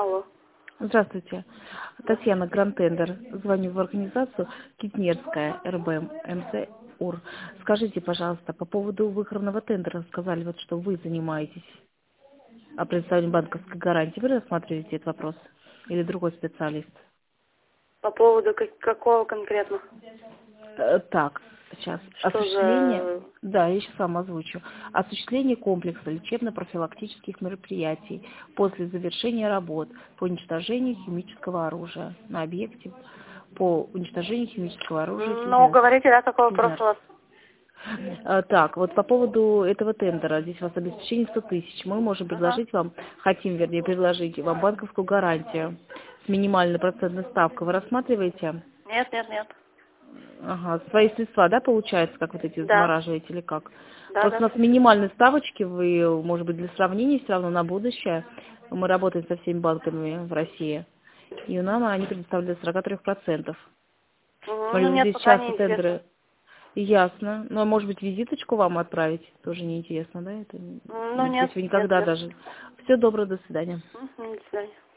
Алло. Здравствуйте. Татьяна Грантендер. Звоню в организацию Китнерская РБМ МЦ УР. Скажите, пожалуйста, по поводу выигранного тендера, сказали, вот, что вы занимаетесь предоставлением банковской гарантии. Вы рассматриваете этот вопрос? Или другой специалист? По поводу какого конкретно? Так, сейчас. Что Осуществление, за... да, я сейчас сам озвучу. Осуществление комплекса лечебно-профилактических мероприятий после завершения работ по уничтожению химического оружия на объекте, по уничтожению химического оружия Ну, говорите, да, какой вопрос Кизнер. у вас? Так, вот по поводу этого тендера, здесь у вас обеспечение 100 тысяч. Мы можем предложить вам, хотим, вернее, предложить вам банковскую гарантию с минимальной процентной ставкой. Вы рассматриваете? Нет, нет, нет. Ага, свои средства, да, получается, как вот эти Да, замораживаете или как? да, Просто у да. нас минимальные ставочки, вы, может быть, для сравнения все равно на будущее. Мы работаем со всеми банками в России, и у нас они предоставляют 43%. Ну, Смотрю, нет, здесь пока часто не интересно. тендеры. Ясно. Ну, а может быть, визиточку вам отправить? Тоже неинтересно, да? Это, Ну, нет, если вы нет, никогда нет. даже... Все доброго, до свидания. До свидания.